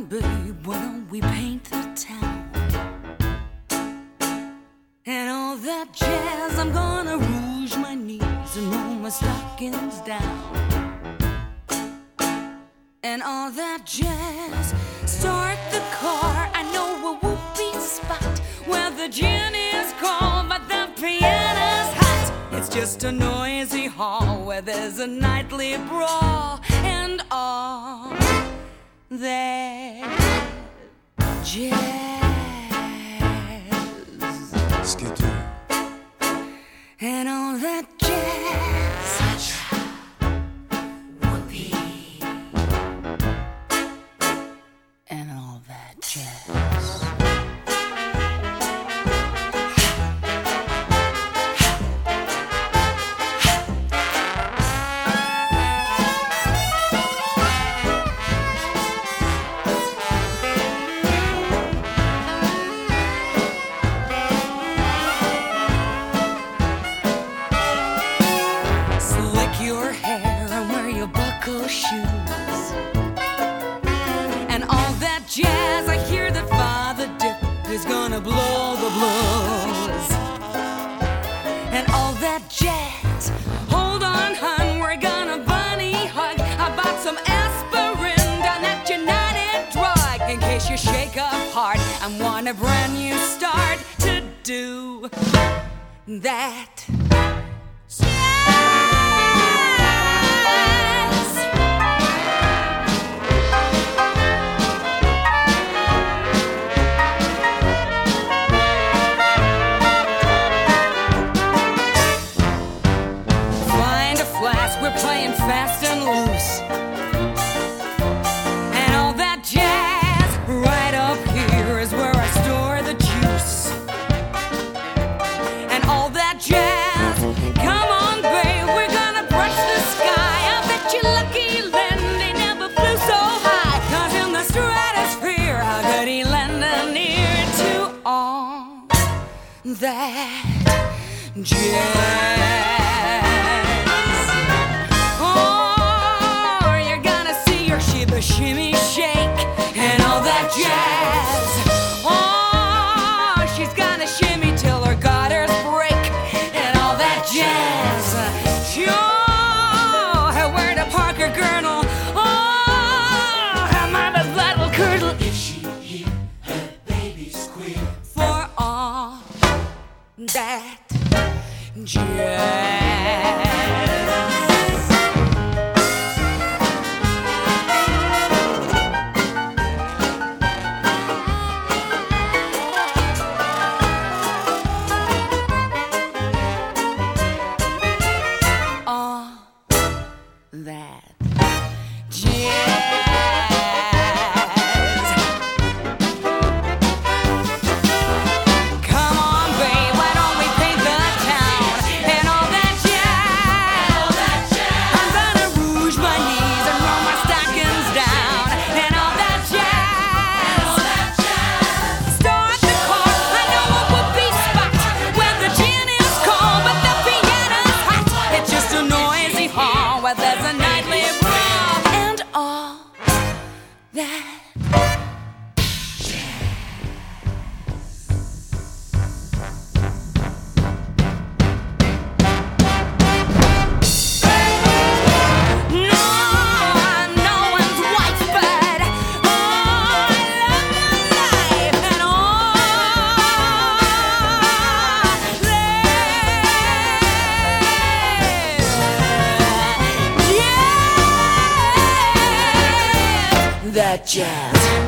babe, why don't we paint the town? And all that jazz, I'm gonna rouge my knees and roll my stockings down. And all that jazz, start the car. I know a whoopee spot where the gin is cold, but the piano's hot. It's just a noisy hall where there's a nightly brawl. And all that jazz. Skidoo. And all that jazz. Whoopee. And all that jazz. Your hair and wear your buckle shoes. And all that jazz, I hear that Father Dip is gonna blow the blues. And all that jazz, hold on hun, we're gonna bunny hug. I bought some aspirin down at United Drug in case you shake up hard and want a brand new start to do that. We're playing fast and loose. And all that jazz right up here is where I store the juice. And all that jazz, come on babe, we're gonna brush the sky. I bet you lucky Lindy never flew so high. 'Cause in the stratosphere, how could he lend an ear to all that jazz? The shimmy shake and all that jazz. Oh, she's gonna shimmy till her gutters break and all that jazz. Sure, where the Parker Gurnal. Oh, her mama's little curdle. If she hear her baby squeal. For all that jazz. That jazz. Come on, babe, why don't we paint the town? And all that jazz. I'm gonna rouge my knees and roll my stockings down. And all that jazz. Start the car. I know a whoopee spot where the gin is cold, but the piano's hot. It's just a noisy hall where there's a nightly brawl. And all that no one's wife, but oh, I love my life and all that jazz.